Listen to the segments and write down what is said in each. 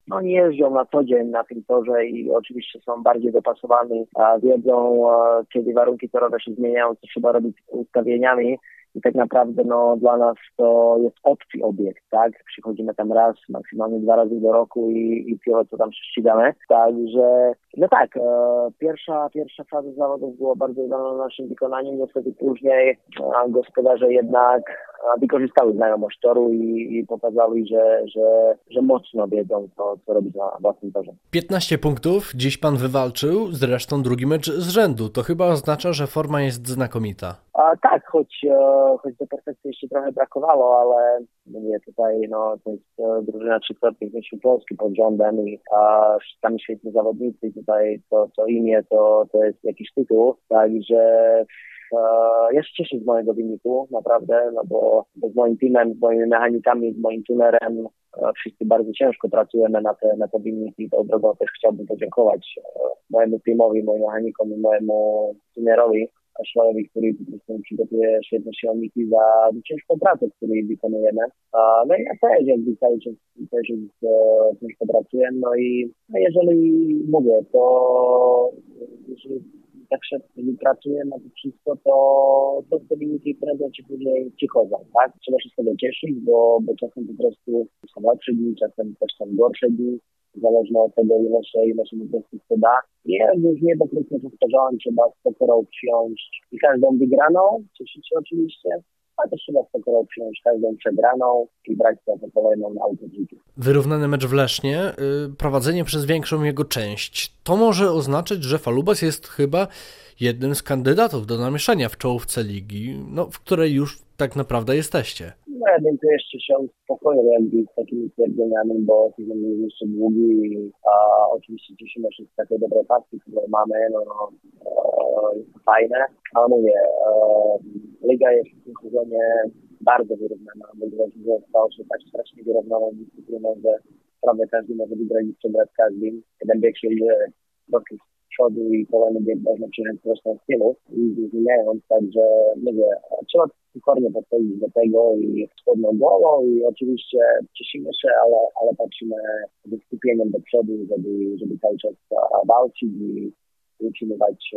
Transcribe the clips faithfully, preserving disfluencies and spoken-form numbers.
no nie jeżdżą na co dzień na tym torze i oczywiście są bardziej dopasowani, a wiedzą, a, kiedy warunki torowe się zmieniają, co trzeba robić z ustawieniami. I tak naprawdę no, dla nas to jest obcy obiekt, tak? Przychodzimy tam raz, maksymalnie dwa razy do roku i, i tyle, co tam ścigamy. Także, no tak, e, pierwsza, pierwsza faza zawodów była bardzo udana naszym wykonaniem. Niestety później e, gospodarze jednak e, wykorzystały znajomość toru i, i pokazali, że, że, że mocno wiedzą, co, co robić na własnym torze. piętnaście punktów dziś pan wywalczył, zresztą drugi mecz z rzędu. To chyba oznacza, że forma jest znakomita. A, tak, choć, e, choć do perfekcji jeszcze trochę brakowało, ale mówię tutaj, no to jest e, drużyna trzykrotnych mistrzów Polski pod rządem i a, tam świetni zawodnicy i tutaj to, to imię to, to jest jakiś tytuł, także e, ja się cieszę z mojego wyniku, naprawdę, no bo, bo z moim teamem, z moimi mechanikami, z moim tunerem e, wszyscy bardzo ciężko pracujemy na te, na te wyniki i tą drogą też chciałbym podziękować e, mojemu teamowi, moim mechanikom i mojemu tunerowi, Szlajowi, który po prostu przygotuje świetne silniki za ciężką pracę, którą wykonujemy. No i ja też jakby cały czas też jest, e, ciężko pracuję. No i no jeżeli mówię, to jeżeli tak szybko pracuję na to wszystko, to, to te wyniki prędzej czy później przychodzą, tak? Trzeba się z tego cieszyć, bo, bo czasem po prostu są lepsze dni, czasem też są gorsze dni. Zależnie od tego, ile się, ile się po prostu to da. I jak już nie do końca powtarzałem, trzeba z pokorą przyjąć i każdą wygraną, cieszyć się oczywiście, a też trzeba z pokorą przyjąć każdą przegraną i brać to za kolejną naukę w życiu. Wyrównany mecz w Lesznie, yy, prowadzenie przez większą jego część. To może oznaczać, że Falubas jest chyba jednym z kandydatów do namieszania w czołówce ligi, no, w której już tak naprawdę jesteście. No ja bym tu jeszcze się spokojnie jakby z takimi twierdzeniami, bo sezon jest jeszcze długi, a oczywiście cieszymy się z takiej dobrej pasji, którą mamy, no, no e, jest to fajne, ale mówię, e, liga jest w tym sezonie bardzo wyrównana, bo że stało się tak strasznie wyrównaną dyscypliną, że prawie każdy może wygrać i przegrać każdym. Jeden bieg się idzie trochę z przodu i kolejny bieg można przyjąć zresztą z tyłu i zmieniając, także mówię, trzeba pokornie podchodzić do tego i z chłodną głową i oczywiście cieszymy się, ale, ale patrzymy ze skupieniem do przodu, żeby, żeby cały czas walczyć i utrzymywać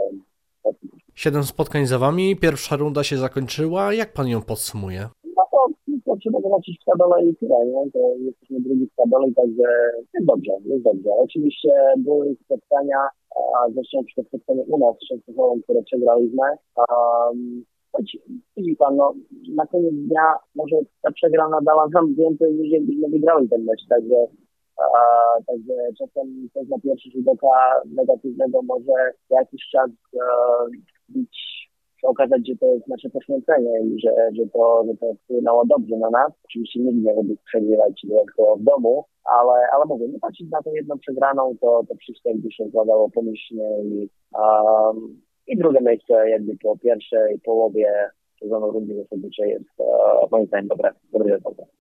e, Siedem spotkań za wami, pierwsza runda się zakończyła. Jak pan ją podsumuje? No to, to trzeba zobaczyć w tabelę i tyle, nie? To jesteśmy drugi w tabeli, także jest dobrze, jest dobrze. Oczywiście były spotkania, a zresztą przy spotkaniu u nas z Częstochową, które przegraliśmy. Um, choć widzi pan, no, na koniec dnia może ta przegrana dała nam więcej niż jakbyśmy wygrali ten mecz, także a, także czasem coś na pierwszy rzut oka negatywnego może jakiś czas e, być, okazać, że to jest nasze poświęcenie i że, że, to, że to wpłynęło dobrze na nas. Oczywiście nikt nie lubi przegrywać tylko w domu, ale, ale mówię, nie patrzeć na tą jedną przegraną, to, to wszystko jakby się układało pomyślnie i, um, i drugie miejsce jakby po pierwszej połowie sezonu rundy zasadniczej jest uh, moim zdaniem dobre, dobre rezultat.